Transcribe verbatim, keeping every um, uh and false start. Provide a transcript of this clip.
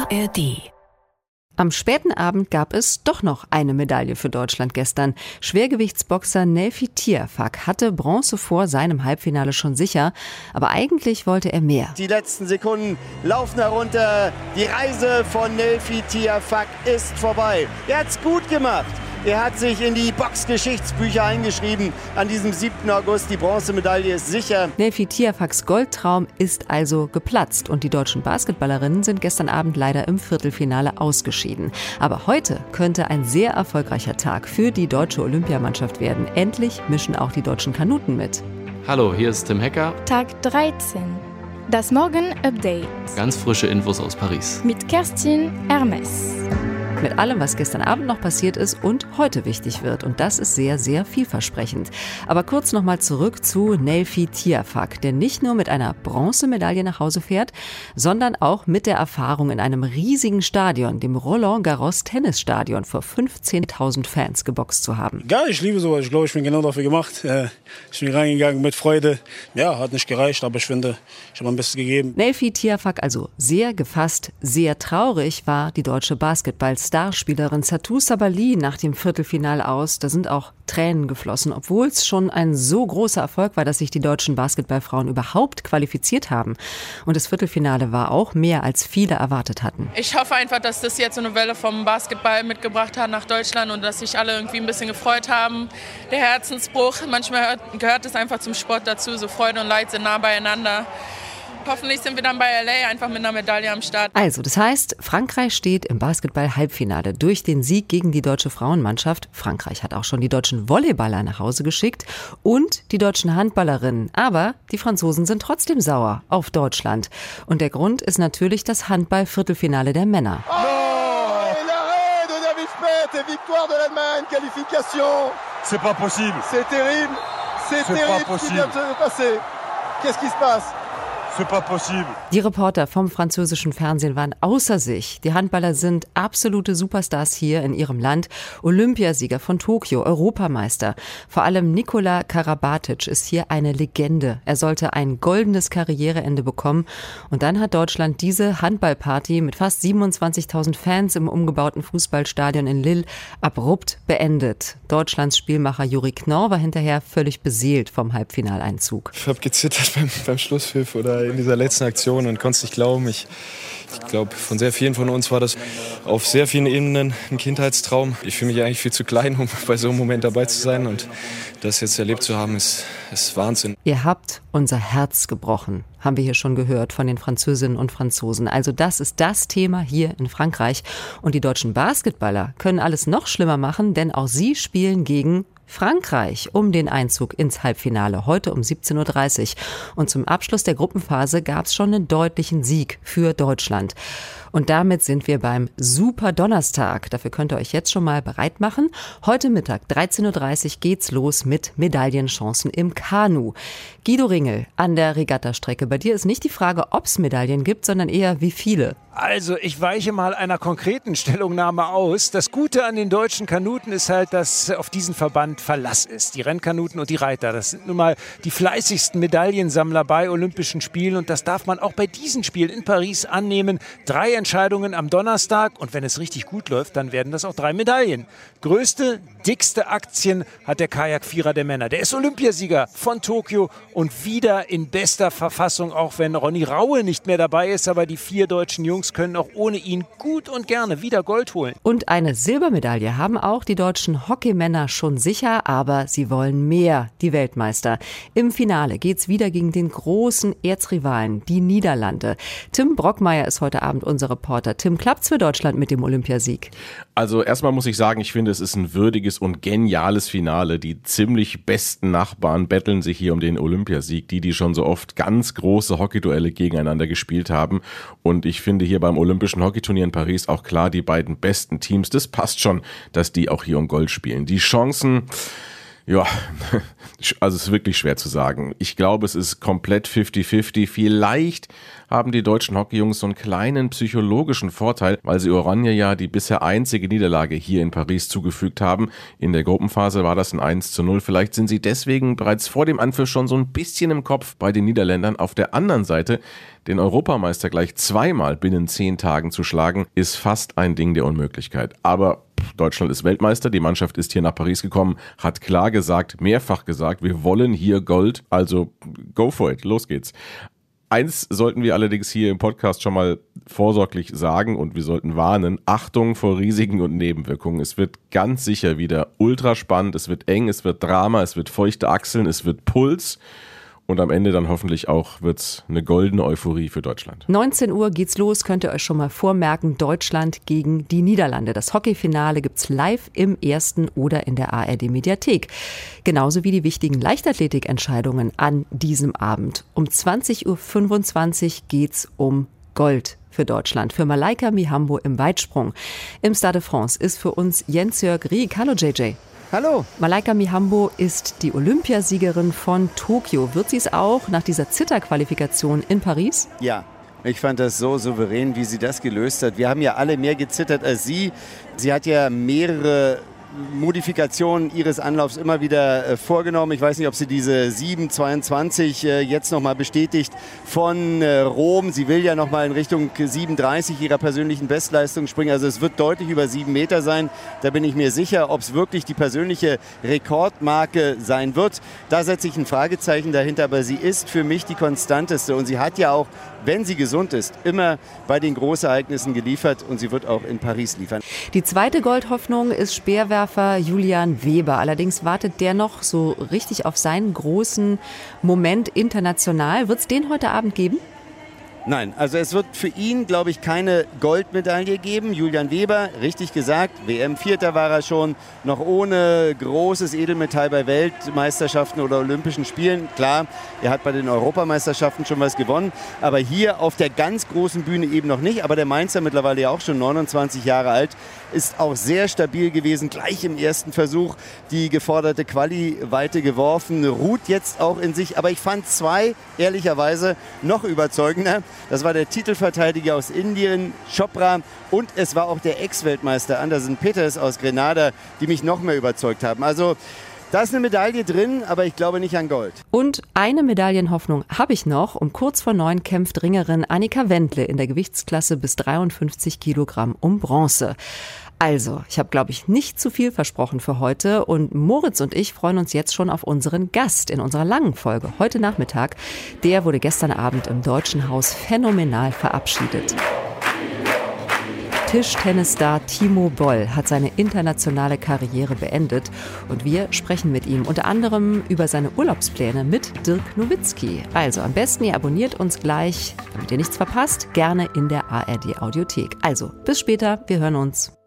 A R D. Am späten Abend gab es doch noch eine Medaille für Deutschland gestern. Schwergewichtsboxer Nelfi Tiafack hatte Bronze vor seinem Halbfinale schon sicher, aber eigentlich wollte er mehr. Die letzten Sekunden laufen herunter. Die Reise von Nelfi Tiafack ist vorbei. Er hat's gut gemacht. Er hat sich in die Boxgeschichtsbücher eingeschrieben. An diesem siebten August, die Bronzemedaille ist sicher. Nelfi Tiafacks Goldtraum ist also geplatzt und die deutschen Basketballerinnen sind gestern Abend leider im Viertelfinale ausgeschieden. Aber heute könnte ein sehr erfolgreicher Tag für die deutsche Olympiamannschaft werden. Endlich mischen auch die deutschen Kanuten mit. Hallo, hier ist Tim Hecker. Tag dreizehn. Das Morgen-Update. Ganz frische Infos aus Paris. Mit Kerstin Hermes. Mit allem, was gestern Abend noch passiert ist und heute wichtig wird. Und das ist sehr, sehr vielversprechend. Aber kurz nochmal zurück zu Nelfi Tiafack, der nicht nur mit einer Bronzemedaille nach Hause fährt, sondern auch mit der Erfahrung in einem riesigen Stadion, dem Roland-Garros-Tennisstadion, vor fünfzehntausend Fans geboxt zu haben. Ja, ich liebe sowas. Ich glaube, ich bin genau dafür gemacht. Ich bin reingegangen mit Freude. Ja, hat nicht gereicht, aber ich finde, ich habe mein Bestes gegeben. Nelfi Tiafack also sehr gefasst, sehr traurig war die deutsche Basketball Starspielerin Satou Sabali nach dem Viertelfinale aus. Da sind auch Tränen geflossen, obwohl es schon ein so großer Erfolg war, dass sich die deutschen Basketballfrauen überhaupt qualifiziert haben. Und das Viertelfinale war auch mehr, als viele erwartet hatten. Ich hoffe einfach, dass das jetzt so eine Welle vom Basketball mitgebracht hat nach Deutschland und dass sich alle irgendwie ein bisschen gefreut haben. Der Herzensbruch, manchmal gehört es einfach zum Sport dazu, so Freude und Leid sind nah beieinander. Hoffentlich sind wir dann bei L A einfach mit einer Medaille am Start. Also, das heißt, Frankreich steht im Basketball-Halbfinale durch den Sieg gegen die deutsche Frauenmannschaft. Frankreich hat auch schon die deutschen Volleyballer nach Hause geschickt und die deutschen Handballerinnen. Aber die Franzosen sind trotzdem sauer auf Deutschland. Und der Grund ist natürlich das Handball-Viertelfinale der Männer. Oh, l'arrêt de David Speth, victoire de l'Allemagne, qualification. C'est pas possible. C'est terrible. C'est terrible ce qui vient de se passer. Qu'est-ce qui se passe? Die Reporter vom französischen Fernsehen waren außer sich. Die Handballer sind absolute Superstars hier in ihrem Land. Olympiasieger von Tokio, Europameister. Vor allem Nikola Karabatic ist hier eine Legende. Er sollte ein goldenes Karriereende bekommen. Und dann hat Deutschland diese Handballparty mit fast siebenundzwanzigtausend Fans im umgebauten Fußballstadion in Lille abrupt beendet. Deutschlands Spielmacher Juri Knorr war hinterher völlig beseelt vom Halbfinaleinzug. Ich habe gezittert beim, beim Schlusspfiff oder in dieser letzten Aktion und konnte es nicht glauben. Ich, ich glaube, von sehr vielen von uns war das auf sehr vielen Ebenen ein Kindheitstraum. Ich fühle mich eigentlich viel zu klein, um bei so einem Moment dabei zu sein. Und das jetzt erlebt zu haben, ist, ist Wahnsinn. Ihr habt unser Herz gebrochen, haben wir hier schon gehört von den Französinnen und Franzosen. Also das ist das Thema hier in Frankreich. Und die deutschen Basketballer können alles noch schlimmer machen, denn auch sie spielen gegen Frankreich um den Einzug ins Halbfinale, heute um siebzehn Uhr dreißig. Und zum Abschluss der Gruppenphase gab es schon einen deutlichen Sieg für Deutschland. Und damit sind wir beim Super Donnerstag. Dafür könnt ihr euch jetzt schon mal bereit machen. Heute Mittag, dreizehn Uhr dreißig, geht's los mit Medaillenchancen im Kanu. Guido Ringel an der Regattastrecke. Bei dir ist nicht die Frage, ob es Medaillen gibt, sondern eher wie viele. Also ich weiche mal einer konkreten Stellungnahme aus. Das Gute an den deutschen Kanuten ist halt, dass auf diesen Verband Verlass ist. Die Rennkanuten und die Reiter, das sind nun mal die fleißigsten Medaillensammler bei Olympischen Spielen. Und das darf man auch bei diesen Spielen in Paris annehmen. Drei Entscheidungen am Donnerstag und wenn es richtig gut läuft, dann werden das auch drei Medaillen. Größte, dickste Aktien hat der Kajak-Vierer der Männer. Der ist Olympiasieger von Tokio und wieder in bester Verfassung, auch wenn Ronny Raue nicht mehr dabei ist. Aber die vier deutschen Jungs können auch ohne ihn gut und gerne wieder Gold holen. Und eine Silbermedaille haben auch die deutschen Hockeymänner schon sicher, aber sie wollen mehr, die Weltmeister. Im Finale geht's wieder gegen den großen Erzrivalen, die Niederlande. Tim Brockmeier ist heute Abend unser Reporter. Tim, klappt's für Deutschland mit dem Olympiasieg? Also erstmal muss ich sagen, ich finde, es ist ein würdiges und geniales Finale. Die ziemlich besten Nachbarn betteln sich hier um den Olympiasieg, die, die schon so oft ganz große Hockeyduelle gegeneinander gespielt haben. Und ich finde hier beim Olympischen Hockeyturnier in Paris auch klar, die beiden besten Teams, das passt schon, dass die auch hier um Gold spielen. Die Chancen, Ja, also es ist wirklich schwer zu sagen. Ich glaube, es ist komplett fifty fifty. Vielleicht haben die deutschen Hockeyjungs so einen kleinen psychologischen Vorteil, weil sie Oranje ja die bisher einzige Niederlage hier in Paris zugefügt haben. In der Gruppenphase war das ein eins zu null. Vielleicht sind sie deswegen bereits vor dem Anpfiff schon so ein bisschen im Kopf bei den Niederländern. Auf der anderen Seite, den Europameister gleich zweimal binnen zehn Tagen zu schlagen, ist fast ein Ding der Unmöglichkeit. Aber Deutschland ist Weltmeister, die Mannschaft ist hier nach Paris gekommen, hat klar gesagt, mehrfach gesagt, wir wollen hier Gold, also go for it, los geht's. Eins sollten wir allerdings hier im Podcast schon mal vorsorglich sagen und wir sollten warnen, Achtung vor Risiken und Nebenwirkungen. Es wird ganz sicher wieder ultra spannend, es wird eng, es wird Drama, es wird feuchte Achseln, es wird Puls. Und am Ende dann hoffentlich auch wird's eine goldene Euphorie für Deutschland. neunzehn Uhr geht's los, könnt ihr euch schon mal vormerken. Deutschland gegen die Niederlande. Das Hockeyfinale gibt's live im Ersten oder in der A R D-Mediathek. Genauso wie die wichtigen Leichtathletikentscheidungen an diesem Abend. Um zwanzig Uhr fünfundzwanzig geht's um Gold für Deutschland, für Malaika Mihambo im Weitsprung. Im Stade de France ist für uns Jens-Jörg Rieck. Hallo J J. Hallo. Malaika Mihambo ist die Olympiasiegerin von Tokio. Wird sie es auch nach dieser Zitterqualifikation in Paris? Ja. Ich fand das so souverän, wie sie das gelöst hat. Wir haben ja alle mehr gezittert als sie. Sie hat ja mehrere Modifikationen ihres Anlaufs immer wieder äh, vorgenommen. Ich weiß nicht, ob sie diese sieben zweiundzwanzig äh, jetzt nochmal bestätigt von äh, Rom. Sie will ja nochmal in Richtung sieben dreißig ihrer persönlichen Bestleistung springen. Also es wird deutlich über sieben Meter sein. Da bin ich mir sicher, ob es wirklich die persönliche Rekordmarke sein wird. Da setze ich ein Fragezeichen dahinter. Aber sie ist für mich die konstanteste. Und sie hat ja auch, wenn sie gesund ist, immer bei den Großereignissen geliefert. Und sie wird auch in Paris liefern. Die zweite Goldhoffnung ist Speerwerfer Julian Weber. Allerdings wartet der noch so richtig auf seinen großen Moment international. Wird es den heute Abend geben? Nein, also es wird für ihn, glaube ich, keine Goldmedaille geben. Julian Weber, richtig gesagt, W M-Vierter war er schon, noch ohne großes Edelmetall bei Weltmeisterschaften oder Olympischen Spielen. Klar, er hat bei den Europameisterschaften schon was gewonnen, aber hier auf der ganz großen Bühne eben noch nicht. Aber der Mainzer, mittlerweile ja auch schon neunundzwanzig Jahre alt, ist auch sehr stabil gewesen, gleich im ersten Versuch die geforderte Quali-Weite geworfen, ruht jetzt auch in sich. Aber ich fand zwei, ehrlicherweise, noch überzeugender. Das war der Titelverteidiger aus Indien, Chopra, und es war auch der Ex-Weltmeister Anderson Peters aus Grenada, die mich noch mehr überzeugt haben. Also da ist eine Medaille drin, aber ich glaube nicht an Gold. Und eine Medaillenhoffnung habe ich noch. Um kurz vor neun kämpft Ringerin Annika Wendle in der Gewichtsklasse bis dreiundfünfzig Kilogramm um Bronze. Also, ich habe, glaube ich, nicht zu viel versprochen für heute und Moritz und ich freuen uns jetzt schon auf unseren Gast in unserer langen Folge heute Nachmittag. Der wurde gestern Abend im Deutschen Haus phänomenal verabschiedet. Tischtennisstar Timo Boll hat seine internationale Karriere beendet und wir sprechen mit ihm unter anderem über seine Urlaubspläne mit Dirk Nowitzki. Also am besten ihr abonniert uns gleich, damit ihr nichts verpasst, gerne in der A R D Audiothek. Also bis später, wir hören uns.